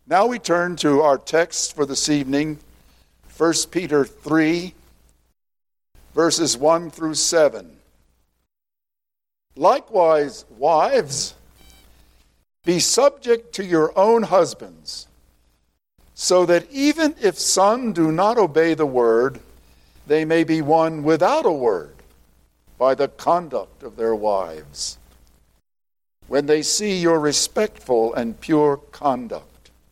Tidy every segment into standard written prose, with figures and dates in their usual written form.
Now we turn to our text for this evening, 1 Peter 3, verses 1 through 7. Likewise, wives, be subject to your own husbands, so that even if some do not obey the word, they may be won without a word by the conduct of their wives, when they see your respectful and pure conduct.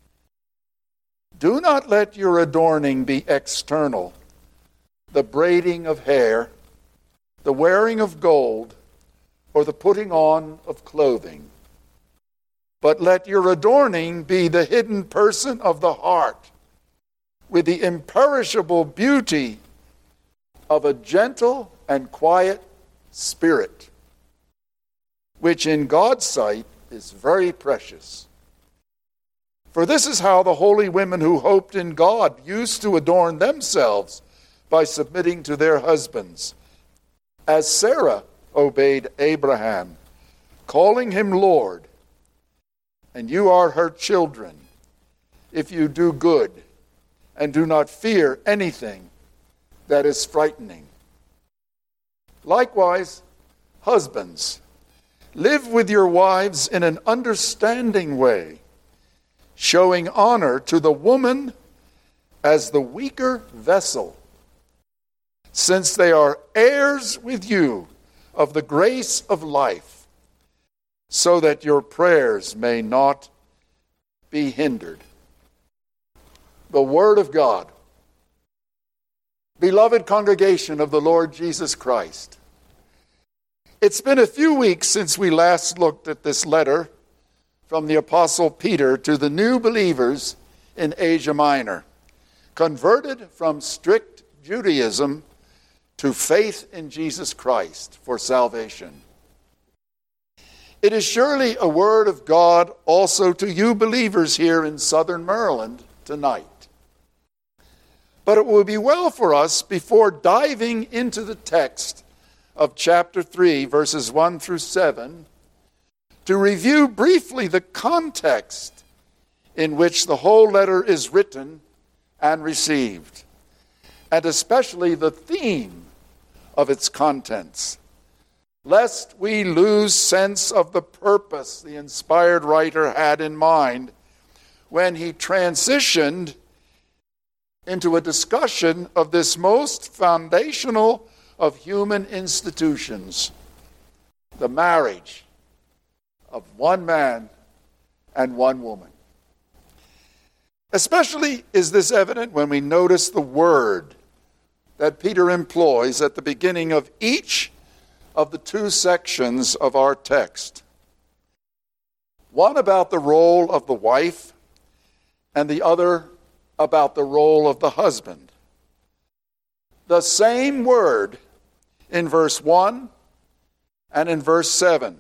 Do not let your adorning be external, the braiding of hair, the wearing of gold, or the putting on of clothing. But let your adorning be the hidden person of the heart, with the imperishable beauty of a gentle and quiet spirit, which in God's sight is very precious. For this is how the holy women who hoped in God used to adorn themselves by submitting to their husbands, as Sarah obeyed Abraham, calling him Lord. And you are her children, if you do good and do not fear anything that is frightening. Likewise, husbands, live with your wives in an understanding way, showing honor to the woman as the weaker vessel, since they are heirs with you of the grace of life, so that your prayers may not be hindered. The Word of God. Beloved congregation of the Lord Jesus Christ, it's been a few weeks since we last looked at this letter from the Apostle Peter to the new believers in Asia Minor, converted from strict Judaism to faith in Jesus Christ for salvation. It is surely a word of God also to you believers here in southern Maryland tonight. But it will be well for us, before diving into the text of chapter 3, verses 1 through 7, to review briefly the context in which the whole letter is written and received, and especially the theme of its contents, lest we lose sense of the purpose the inspired writer had in mind when he transitioned into a discussion of this most foundational of human institutions, the marriage of one man and one woman. Especially is this evident when we notice the word that Peter employs at the beginning of each of the two sections of our text. One about the role of the wife, and the other about the role of the husband. The same word in verse 1 and in verse 7.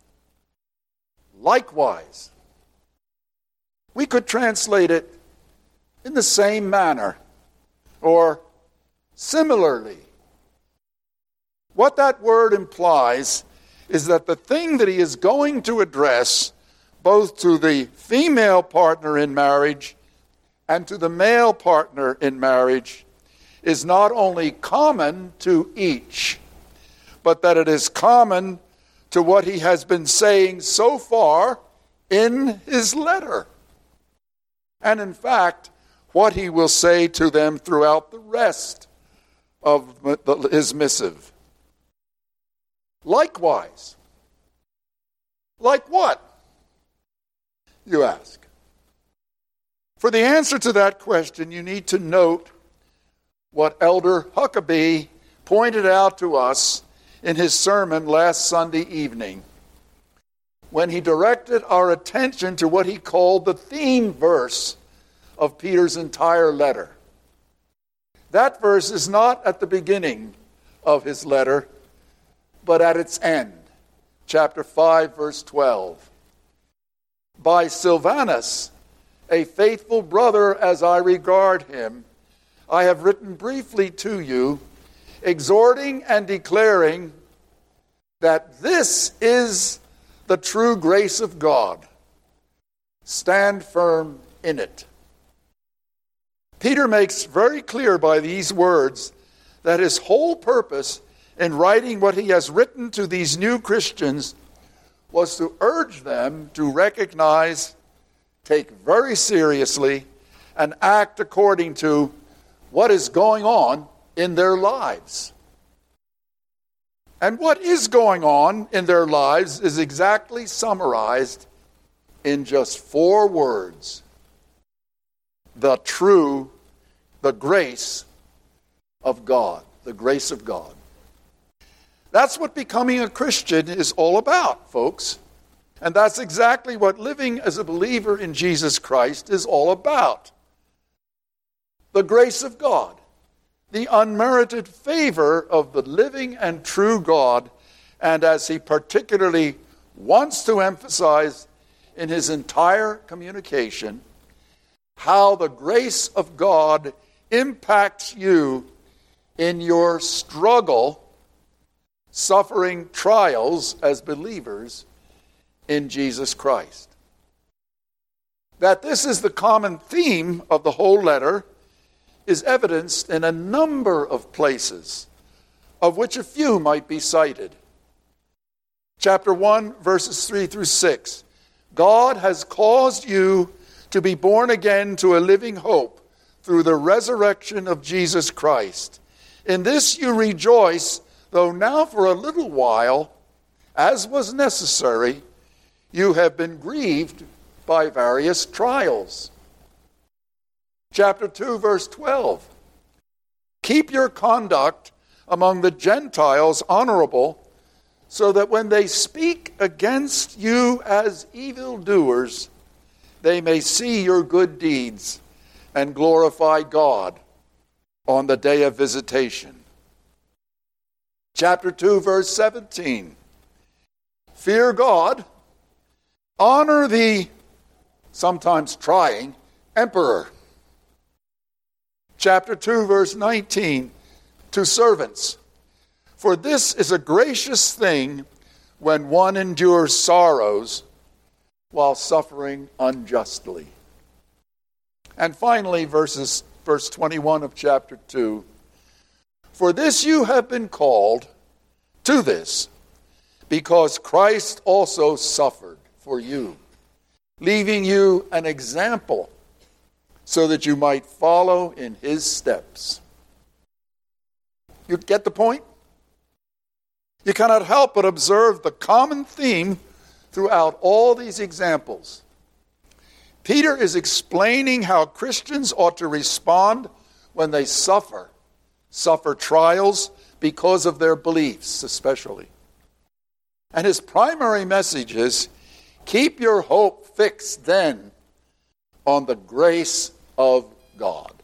Likewise. We could translate it in the same manner, or similarly. What that word implies is that the thing that he is going to address, both to the female partner in marriage and to the male partner in marriage, is not only common to each, but that it is common to what he has been saying so far in his letter. And in fact, what he will say to them throughout the rest of his missive. Likewise. Like what? You ask. For the answer to that question, you need to note what Elder Huckabee pointed out to us in his sermon last Sunday evening, when he directed our attention to what he called the theme verse of Peter's entire letter. That verse is not at the beginning of his letter, but at its end, chapter 5, verse 12. By Silvanus, a faithful brother as I regard him, I have written briefly to you, exhorting and declaring that this is the true grace of God. Stand firm in it. Peter makes very clear by these words that his whole purpose in writing what he has written to these new Christians was to urge them to recognize, take very seriously, and act according to what is going on in their lives. And what is going on in their lives is exactly summarized in just 4 words. The grace of God. The grace of God. That's what becoming a Christian is all about, folks. And that's exactly what living as a believer in Jesus Christ is all about. The grace of God. The unmerited favor of the living and true God, and as he particularly wants to emphasize in his entire communication, how the grace of God impacts you in your struggle, suffering trials as believers in Jesus Christ. That this is the common theme of the whole letter is evidenced in a number of places, of which a few might be cited. Chapter 1, verses 3 through 6. God has caused you to be born again to a living hope through the resurrection of Jesus Christ. In this you rejoice, though now for a little while, as was necessary, you have been grieved by various trials. Chapter 2, verse 12. Keep your conduct among the Gentiles honorable, so that when they speak against you as evildoers, they may see your good deeds and glorify God on the day of visitation. Chapter 2, verse 17. Fear God, honor the sometimes trying emperor. Chapter 2, verse 19, to servants. For this is a gracious thing when one endures sorrows while suffering unjustly. And finally, verse 21 of chapter 2. For this you have been called to this, because Christ also suffered for you, leaving you an example so that you might follow in his steps. You get the point? You cannot help but observe the common theme throughout all these examples. Peter is explaining how Christians ought to respond when they suffer trials because of their beliefs especially. And his primary message is, keep your hope fixed then on the grace of God.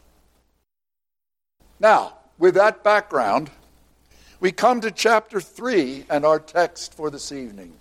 Now, with that background, we come to chapter 3 and our text for this evening.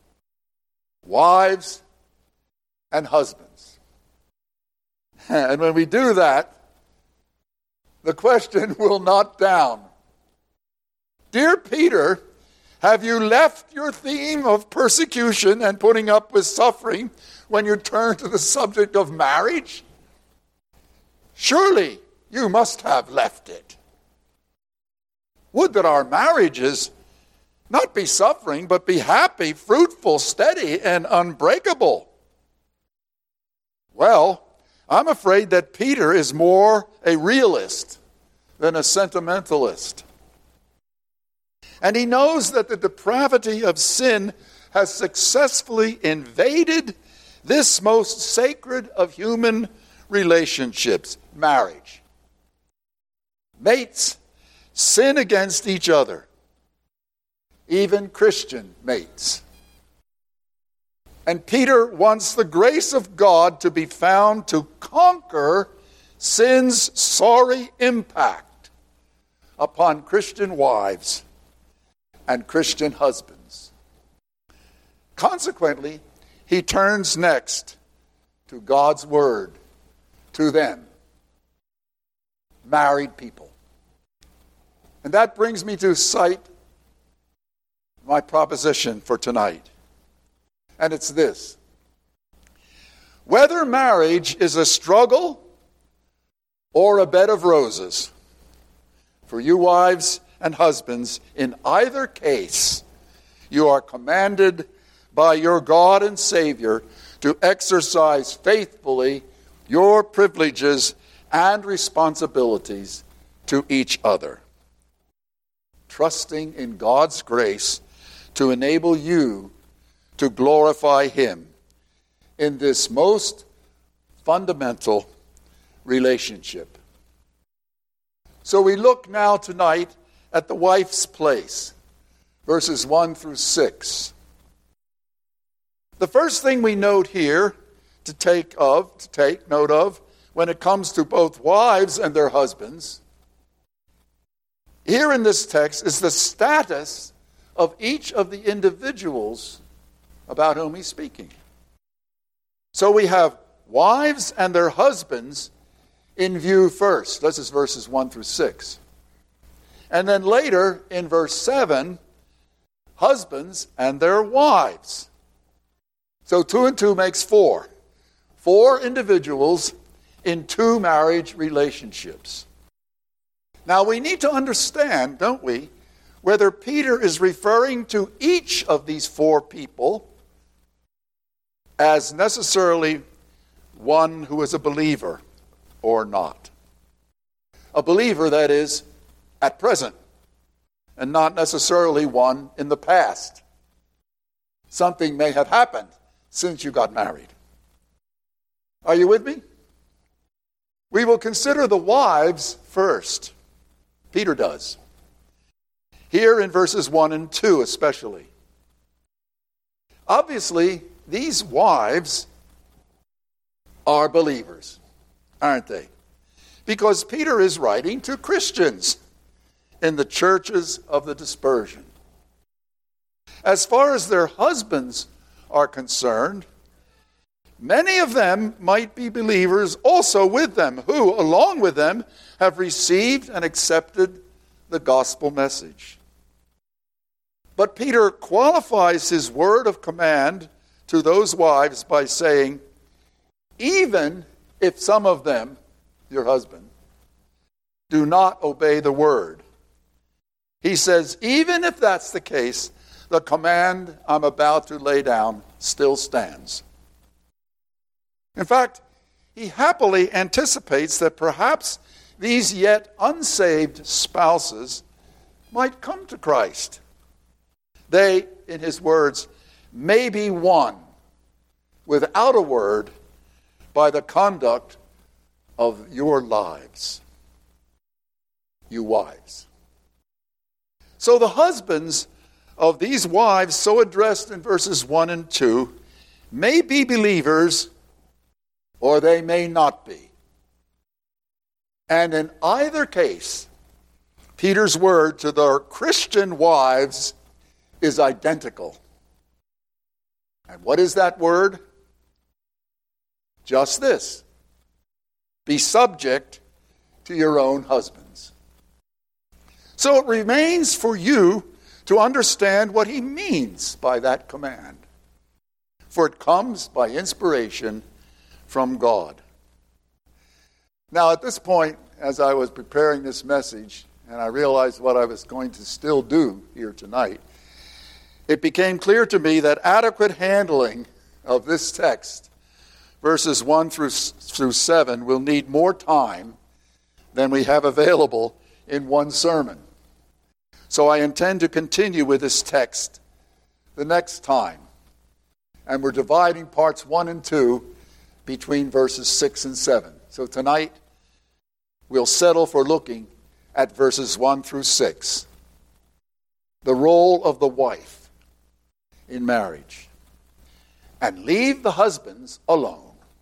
Wives and husbands. And when we do that, the question will not down. Dear Peter, have you left your theme of persecution and putting up with suffering when you turn to the subject of marriage? Surely you must have left it. Would that our marriages not be suffering, but be happy, fruitful, steady, and unbreakable. Well, I'm afraid that Peter is more a realist than a sentimentalist. And he knows that the depravity of sin has successfully invaded this most sacred of human relationships, marriage. Mates sin against each other, even Christian mates. And Peter wants the grace of God to be found to conquer sin's sorry impact upon Christian wives and Christian husbands. Consequently, he turns next to God's word to them, married people. And that brings me to cite my proposition for tonight. And it's this. Whether marriage is a struggle or a bed of roses, for you wives and husbands, in either case, you are commanded by your God and Savior to exercise faithfully your privileges and responsibilities to each other, trusting in God's grace to enable you to glorify Him in this most fundamental relationship. So we look now tonight at the wife's place, verses 1 through 6. The first thing we note here to take note of when it comes to both wives and their husbands, here in this text is the status of each of the individuals about whom he's speaking. So we have wives and their husbands in view first. This is verses 1 through 6. And then later in verse 7, husbands and their wives. So 2 and 2 makes 4. 4 individuals in 2 marriage relationships. Now we need to understand, don't we, whether Peter is referring to each of these 4 people as necessarily one who is a believer or not. A believer, that is, at present, and not necessarily one in the past. Something may have happened since you got married. Are you with me? We will consider the wives first. Peter does. Here in verses 1 and 2 especially. Obviously, these wives are believers, aren't they? Because Peter is writing to Christians in the churches of the dispersion. As far as their husbands are concerned, many of them might be believers also with them, who, along with them, have received and accepted the gospel message. But Peter qualifies his word of command to those wives by saying, even if some of them, your husband, do not obey the word. He says, even if that's the case, the command I'm about to lay down still stands. In fact, he happily anticipates that perhaps these yet unsaved spouses might come to Christ. They, in his words, may be won without a word by the conduct of your lives, you wives. So the husbands of these wives so addressed in verses 1 and 2 may be believers or they may not be. And in either case, Peter's word to their Christian wives is identical. And what is that word? Just this. Be subject to your own husbands. So it remains for you to understand what he means by that command. For it comes by inspiration from God. Now at this point, as I was preparing this message, and I realized what I was going to still do here tonight, it became clear to me that adequate handling of this text, verses 1 through 7, will need more time than we have available in one sermon. So I intend to continue with this text the next time. And we're dividing parts 1 and 2 between verses 6 and 7. So tonight, we'll settle for looking at verses 1 through 6. The role of the wife in marriage. And leave the husbands alone.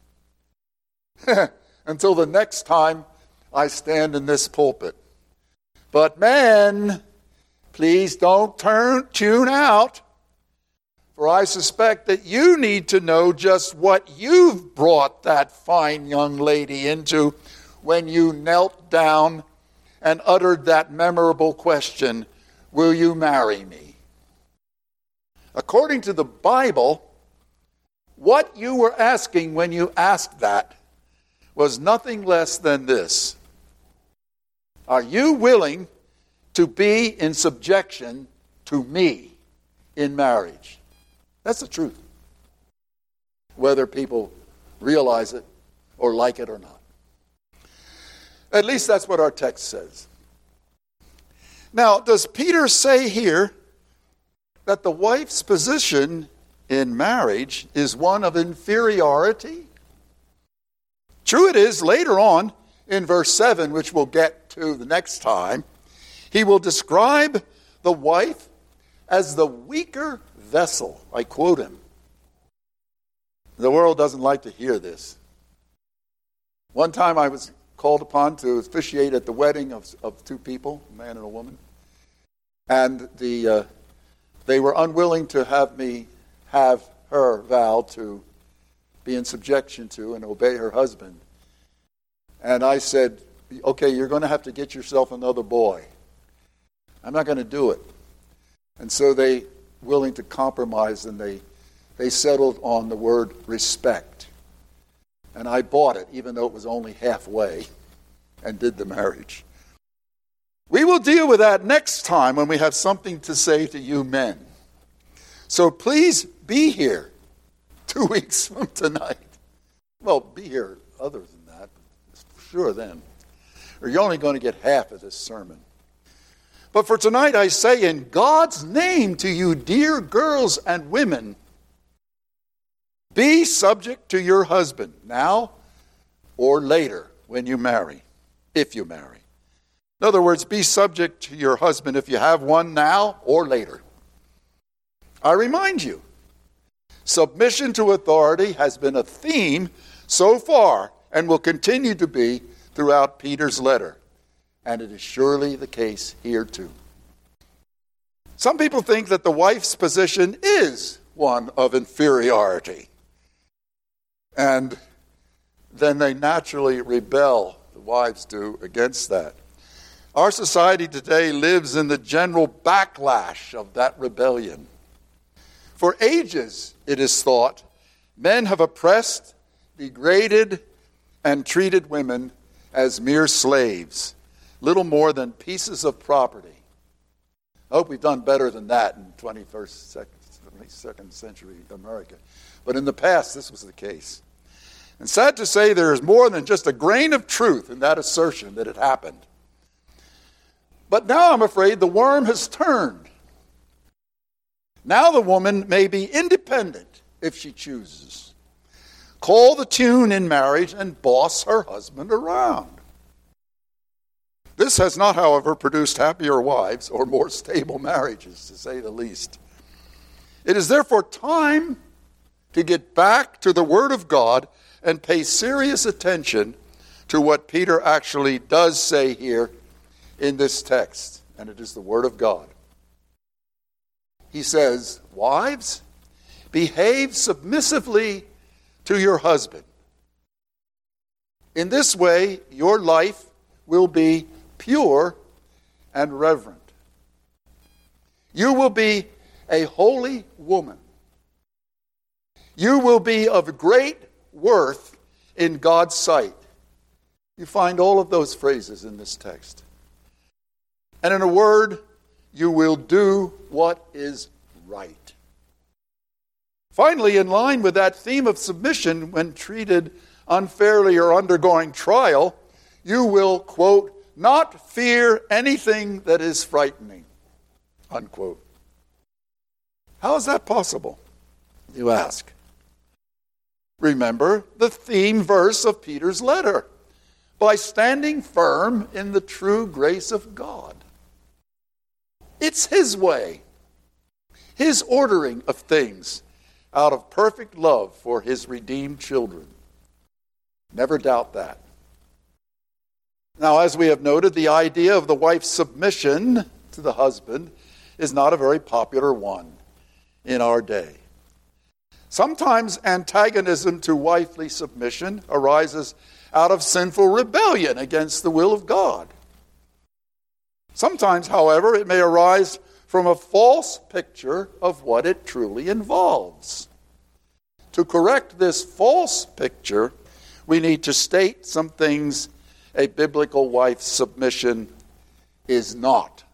Until the next time I stand in this pulpit. But men, please don't tune out. For I suspect that you need to know just what you've brought that fine young lady into when you knelt down and uttered that memorable question, will you marry me? According to the Bible, What you were asking when you asked that was nothing less than this. Are you willing to be in subjection to me in marriage? That's the truth. Whether people realize it or like it or not. At least that's what our text says. Now, does Peter say here that the wife's position in marriage is one of inferiority? True it is, later on in verse 7, which we'll get to the next time, he will describe the wife as the weaker vessel. I quote him. The world doesn't like to hear this. One time I was called upon to officiate at the wedding of two people, a man and a woman. And they were unwilling to have me have her vow to be in subjection to and obey her husband. And I said, okay, you're going to have to get yourself another boy. I'm not going to do it. And so they willing to compromise, and they settled on the word respect. And I bought it, even though it was only halfway, and did the marriage. We will deal with that next time when we have something to say to you men. So please be here 2 weeks from tonight. Well, be here other than that, for sure then. Or you're only going to get half of this sermon. But for tonight I say, in God's name to you, dear girls and women, be subject to your husband now or later when you marry, if you marry. In other words, be subject to your husband if you have one now or later. I remind you, submission to authority has been a theme so far and will continue to be throughout Peter's letter. And it is surely the case here too. Some people think that the wife's position is one of inferiority. And then they naturally rebel, the wives do, against that. Our society today lives in the general backlash of that rebellion. For ages, it is thought, men have oppressed, degraded, and treated women as mere slaves, little more than pieces of property. I hope we've done better than that in 22nd century America. But in the past, this was the case. And sad to say, there is more than just a grain of truth in that assertion that it happened. But now I'm afraid the worm has turned. Now the woman may be independent if she chooses. Call the tune in marriage and boss her husband around. This has not, however, produced happier wives or more stable marriages, to say the least. It is therefore time to get back to the Word of God and pay serious attention to what Peter actually does say here in this text. And it is the Word of God. He says, wives, behave submissively to your husband. In this way, your life will be pure and reverent. You will be a holy woman. You will be of great worth in God's sight. You find all of those phrases in this text. And in a word, you will do what is right. Finally, in line with that theme of submission, when treated unfairly or undergoing trial, you will, quote, not fear anything that is frightening, unquote. How is that possible, you ask? Remember the theme verse of Peter's letter. By standing firm in the true grace of God. It's His way, His ordering of things out of perfect love for His redeemed children. Never doubt that. Now, as we have noted, the idea of the wife's submission to the husband is not a very popular one in our day. Sometimes antagonism to wifely submission arises out of sinful rebellion against the will of God. Sometimes, however, it may arise from a false picture of what it truly involves. to correct this false picture, we need to state some things a biblical wife's submission is not.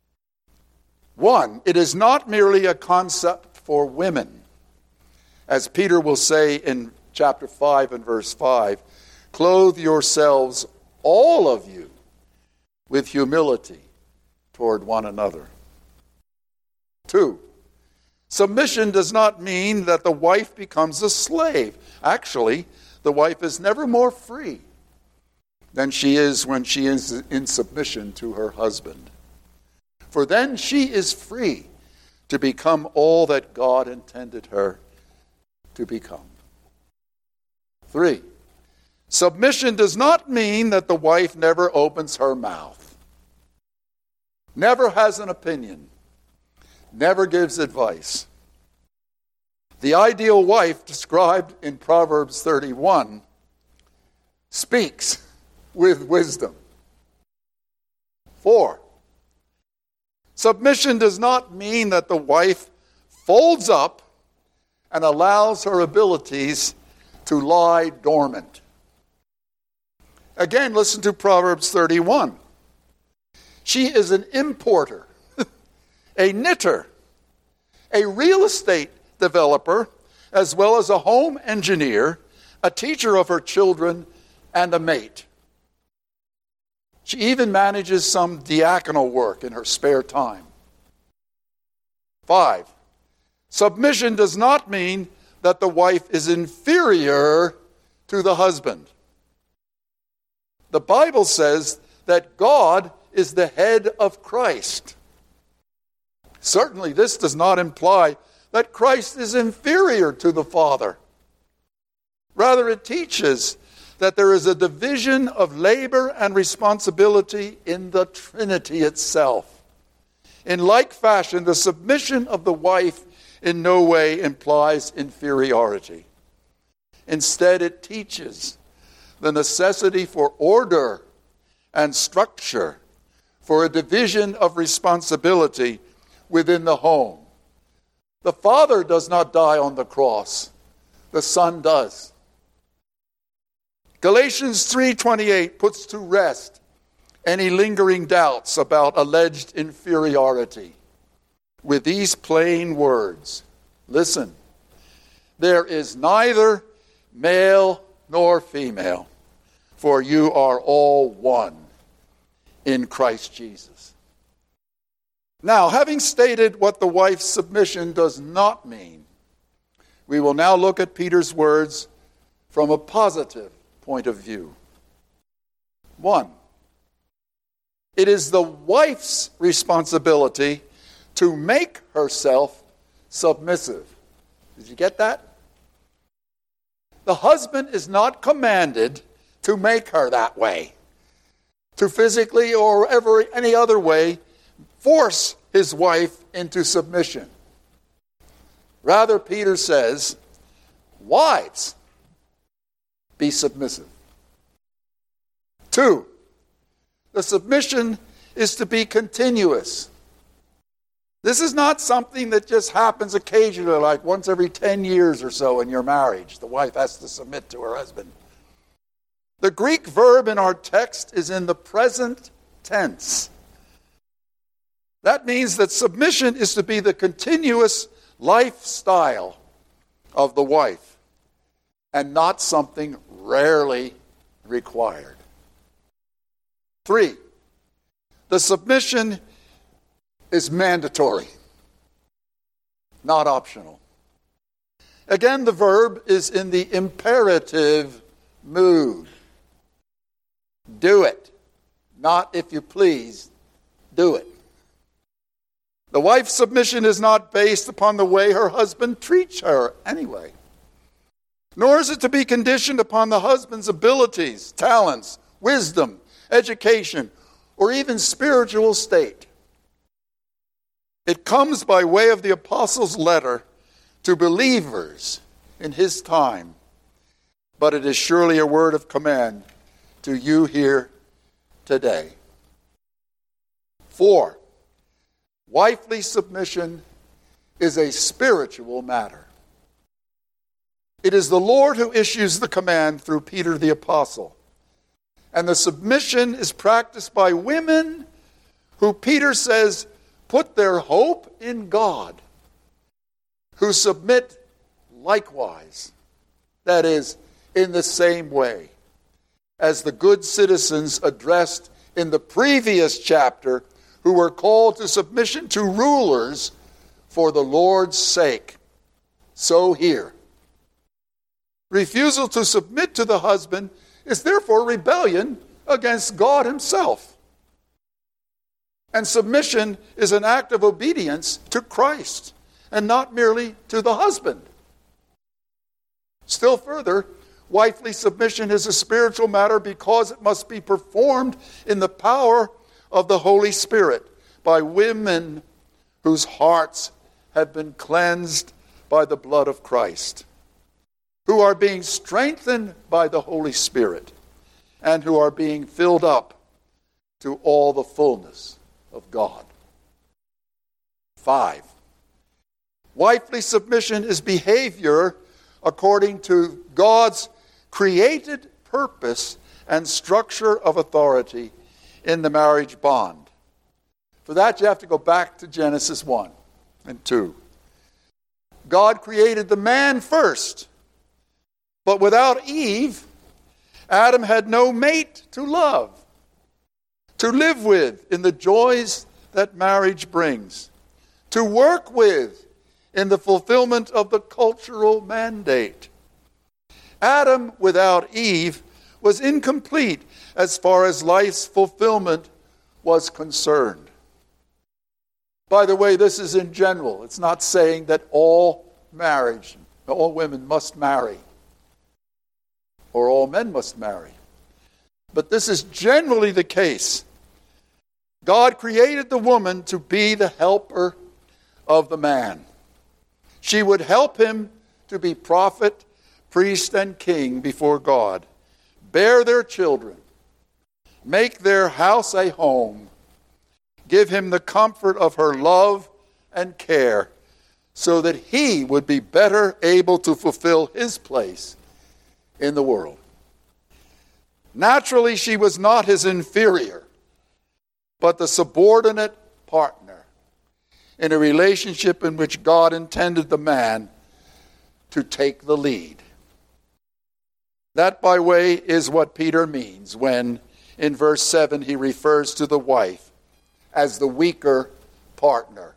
One, it is not merely a concept for women. As Peter will say in chapter 5 and verse 5, clothe yourselves, all of you, with humility toward one another. 2, submission does not mean that the wife becomes a slave. Actually, the wife is never more free than she is when she is in submission to her husband. For then she is free to become all that God intended her to become. 3, submission does not mean that the wife never opens her mouth, never has an opinion, never gives advice. The ideal wife described in Proverbs 31 speaks with wisdom. 4, submission does not mean that the wife folds up and allows her abilities to lie dormant. Again, listen to Proverbs 31. She is an importer, a knitter, a real estate developer, as well as a home engineer, a teacher of her children, and a mate. She even manages some diaconal work in her spare time. 5, submission does not mean that the wife is inferior to the husband. The Bible says that God is the head of Christ. Certainly, this does not imply that Christ is inferior to the Father. Rather, it teaches that there is a division of labor and responsibility in the Trinity itself. In like fashion, the submission of the wife in no way implies inferiority. Instead, it teaches the necessity for order and structure, for a division of responsibility within the home. The Father does not die on the cross. The Son does. Galatians 3:28 puts to rest any lingering doubts about alleged inferiority with these plain words. Listen, there is neither male nor female, for you are all one in Christ Jesus. Now, having stated what the wife's submission does not mean, we will now look at Peter's words from a positive point of view. 1, it is the wife's responsibility to make herself submissive. Did you get that? The husband is not commanded to make her that way, to physically or any other way force his wife into submission. Rather, Peter says, wives, be submissive. 2, the submission is to be continuous. This is not something that just happens occasionally, like once every 10 years or so in your marriage. The wife has to submit to her husband. The Greek verb in our text is in the present tense. That means that submission is to be the continuous lifestyle of the wife and not something rarely required. 3, the submission is mandatory, not optional. Again, the verb is in the imperative mood. Do it. Not if you please, do it. The wife's submission is not based upon the way her husband treats her anyway. Nor is it to be conditioned upon the husband's abilities, talents, wisdom, education, or even spiritual state. It comes by way of the apostle's letter to believers in his time, but it is surely a word of command to you here today. 4, wifely submission is a spiritual matter. It is the Lord who issues the command through Peter the apostle. And the submission is practiced by women who Peter says put their hope in God, who submit likewise, that is, in the same way, as the good citizens addressed in the previous chapter, who were called to submission to rulers for the Lord's sake. So here. Refusal to submit to the husband is therefore rebellion against God himself. And submission is an act of obedience to Christ and not merely to the husband. Still further, wifely submission is a spiritual matter because it must be performed in the power of the Holy Spirit by women whose hearts have been cleansed by the blood of Christ, who are being strengthened by the Holy Spirit, and who are being filled up to all the fullness of God. 5. Wifely submission is behavior according to God's created purpose and structure of authority in the marriage bond. For that, you have to go back to Genesis 1 and 2. God created the man first, but without Eve, Adam had no mate to love, to live with in the joys that marriage brings, to work with in the fulfillment of the cultural mandate. Adam without Eve was incomplete as far as life's fulfillment was concerned. By the way, this is in general. It's not saying that all women must marry, or all men must marry. But this is generally the case. God created the woman to be the helper of the man. She would help him to be prophet, priest, and king before God, bear their children, make their house a home, give him the comfort of her love and care, so that he would be better able to fulfill his place in the world. Naturally, she was not his inferior, but the subordinate partner in a relationship in which God intended the man to take the lead. That, by the way, is what Peter means when, in verse 7, he refers to the wife as the weaker partner.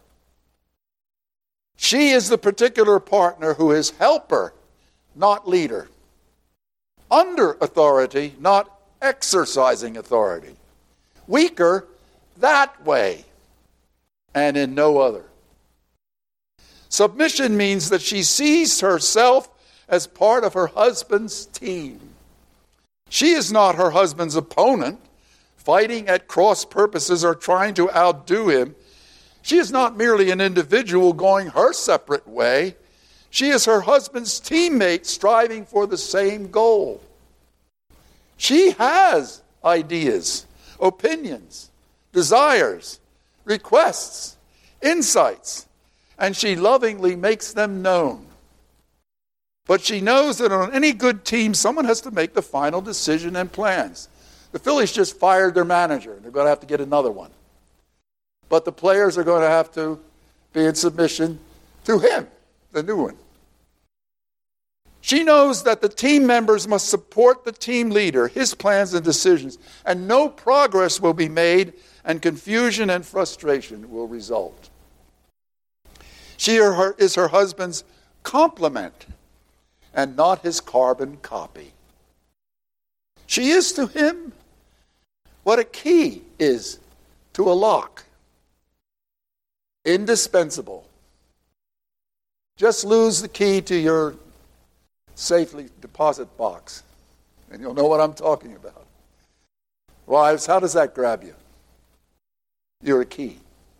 She is the particular partner who is helper, not leader. Under authority, not exercising authority. Weaker that way, and in no other. Submission means that she sees herself as part of her husband's team. She is not her husband's opponent, fighting at cross purposes or trying to outdo him. She is not merely an individual going her separate way. She is her husband's teammate striving for the same goal. She has ideas, opinions, desires, requests, insights, and she lovingly makes them known. But she knows that on any good team, someone has to make the final decision and plans. The Phillies just fired their manager, and they're going to have to get another one. But the players are going to have to be in submission to him, the new one. She knows that the team members must support the team leader, his plans and decisions, and no progress will be made, and confusion and frustration will result. She is her husband's complement and not his carbon copy. She is to him what a key is to a lock. Indispensable. Just lose the key to your safely deposit box, and you'll know what I'm talking about. Wives, how does that grab you? You're a key.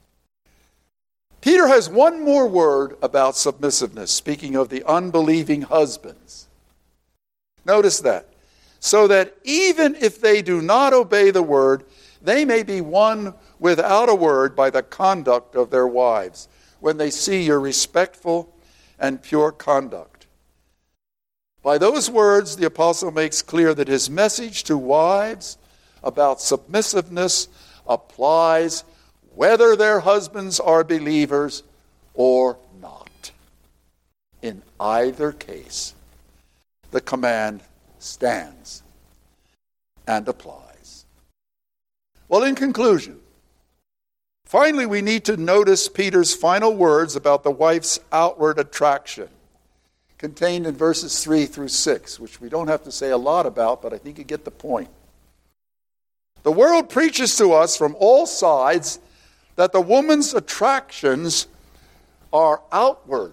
Peter has one more word about submissiveness, speaking of the unbelieving husbands. Notice that. So that even if they do not obey the word, they may be won without a word by the conduct of their wives, when they see your respectful and pure conduct. By those words, the apostle makes clear that his message to wives about submissiveness applies whether their husbands are believers or not. In either case, the command stands and applies. Well, in conclusion, finally we need to notice Peter's final words about the wife's outward attraction, contained in verses 3 through 6, which we don't have to say a lot about, but I think you get the point. The world preaches to us from all sides that the woman's attractions are outward.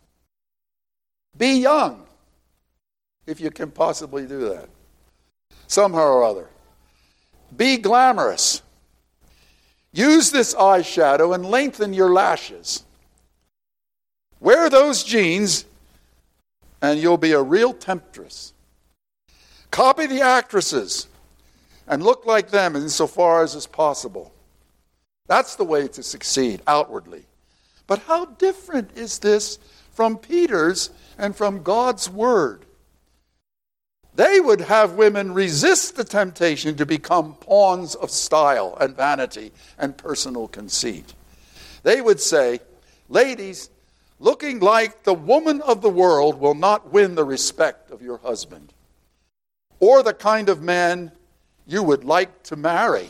Be young, if you can possibly do that, somehow or other. Be glamorous. Use this eyeshadow and lengthen your lashes. Wear those jeans and you'll be a real temptress. Copy the actresses and look like them insofar as is possible. That's the way to succeed outwardly. But how different is this from Peter's and from God's word? They would have women resist the temptation to become pawns of style and vanity and personal conceit. They would say, ladies, looking like the woman of the world will not win the respect of your husband, or the kind of man you would like to marry.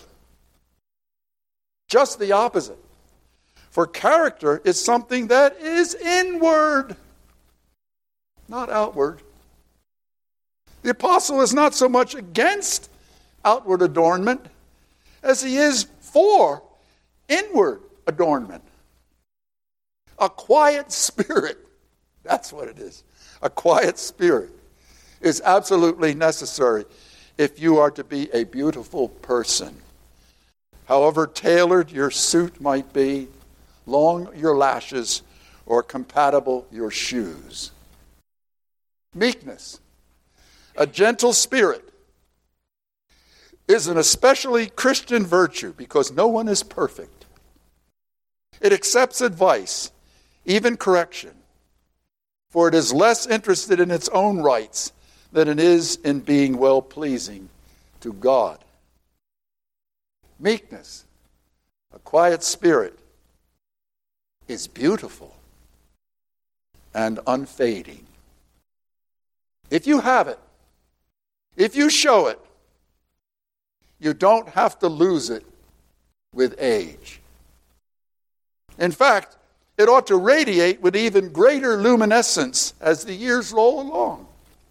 Just the opposite. For character is something that is inward, not outward. The apostle is not so much against outward adornment as he is for inward adornment. A quiet spirit, that's what it is. A quiet spirit is absolutely necessary if you are to be a beautiful person. However tailored your suit might be, long your lashes, or compatible your shoes. Meekness, a gentle spirit, is an especially Christian virtue because no one is perfect. It accepts advice, even correction, for it is less interested in its own rights than it is in being well-pleasing to God. Meekness, a quiet spirit, is beautiful and unfading. If you have it, if you show it, you don't have to lose it with age. In fact, it ought to radiate with even greater luminescence as the years roll along.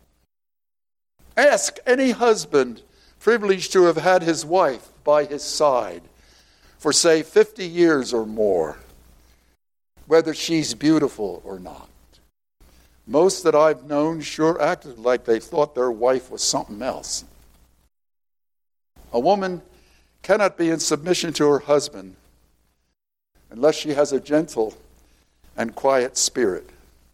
Ask any husband privileged to have had his wife by his side for, say, 50 years or more, whether she's beautiful or not. Most that I've known sure acted like they thought their wife was something else. A woman cannot be in submission to her husband unless she has a gentle and quiet spirit.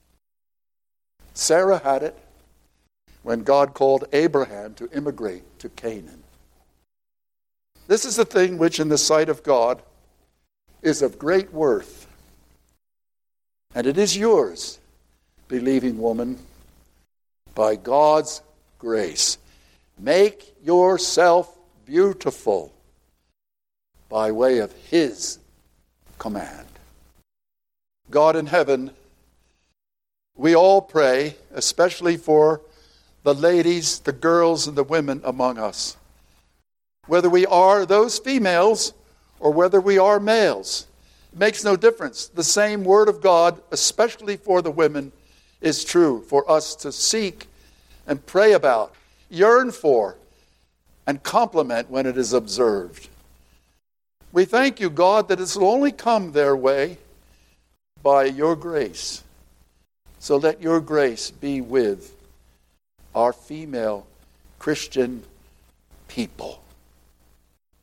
Sarah had it when God called Abraham to immigrate to Canaan. This is the thing which in the sight of God is of great worth. And it is yours, believing woman, by God's grace. Make yourself beautiful by way of His command. God in heaven, we all pray, especially for the ladies, the girls, and the women among us. Whether we are those females or whether we are males, it makes no difference. The same word of God, especially for the women, is true for us to seek and pray about, yearn for, and compliment when it is observed. We thank you, God, that it will only come their way by your grace. So let your grace be with our female Christian people.